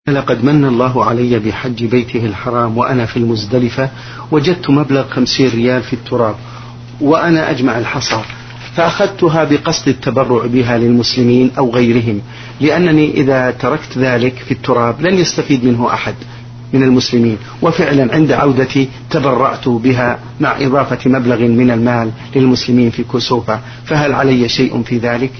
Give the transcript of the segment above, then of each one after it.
لقد من الله علي بحج بيته الحرام وأنا في المزدلفة، وجدت مبلغ 50 ريال في التراب وأنا أجمع الحصى، فأخذتها بقصد التبرع بها للمسلمين أو غيرهم، لأنني إذا تركت ذلك في التراب لن يستفيد منه أحد من المسلمين. وفعلا عند عودتي تبرعت بها مع إضافة مبلغ من المال للمسلمين في كوسوفا، فهل علي شيء في ذلك؟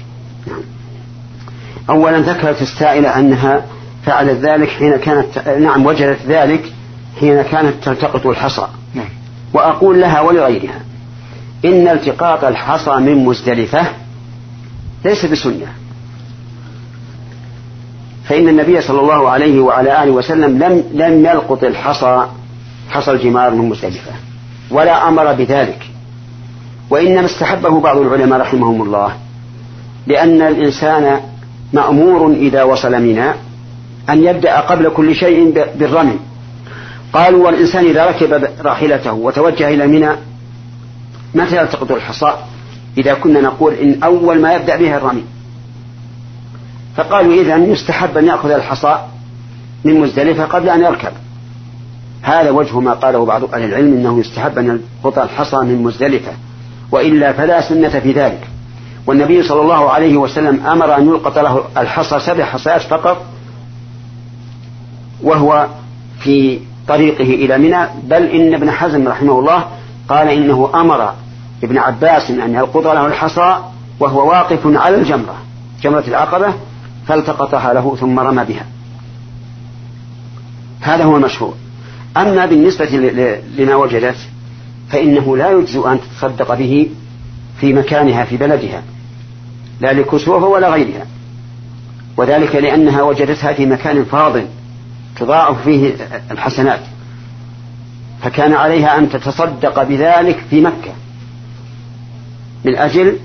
أولا ذكرت السائلة أنها فعلت ذلك حين كانت وجدت ذلك حين كانت تلتقط الحصى. وأقول لها ولغيرها إن التقاط الحصى من مزدلفة ليس بسنة، فإن النبي صلى الله عليه وعلى آله وسلم لم يلقط حصى الجمار من مزدلفة ولا أمر بذلك، وإنما استحبه بعض العلماء رحمهم الله، لأن الإنسان مأمور إذا وصل منى أن يبدأ قبل كل شيء بالرمي. قالوا والإنسان إذا ركب راحلته وتوجه إلى منى متى يلتقط الحصى؟ إذا كنا نقول إن أول ما يبدأ بها الرمي، فقالوا إذن يستحب أن يأخذ الحصى من مزدلفة قبل أن يركب. هذا وجه ما قاله بعض أهل العلم إنه يستحب أن يلقط الحصى من مزدلفة، وإلا فلا سنة في ذلك. والنبي صلى الله عليه وسلم أمر أن يلقط له الحصى 7 حصيات فقط وهو في طريقه إلى منى، بل إن ابن حزم رحمه الله قال إنه أمر ابن عباس أن يلقط له الحصى وهو واقف على جمرة العقبة، فالتقطها له ثم رمى بها. هذا هو المشهور. أما بالنسبة لما وجدت فإنه لا يجزئ أن تتصدق به في مكانها في بلدها، لا لكسوفة ولا غيرها، وذلك لأنها وجدتها في مكان فاضل تضاعف فيه الحسنات، فكان عليها أن تتصدق بذلك في مكة من أجل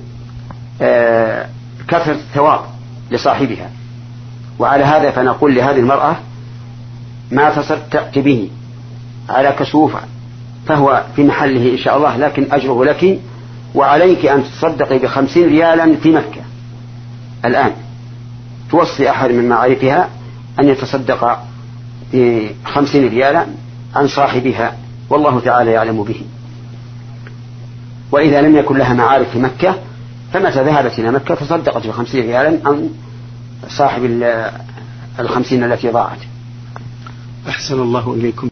كثرة الثواب لصاحبها. وعلى هذا فنقول لهذه المرأة ما تصدقت به على كسوفة فهو في محله إن شاء الله، لكن أجره لك، وعليك أن تصدقي ب50 ريالا في مكة الآن. توصي أحد من معارفها أن يتصدق ب50 ريالا عن صاحبها، والله تعالى يعلم به. وإذا لم يكن لها معارف في مكة فمتى ذهبت إلى مكة تصدقت ب50 ريالا عن صاحب 50 التي ضاعت. أحسن الله إليكم.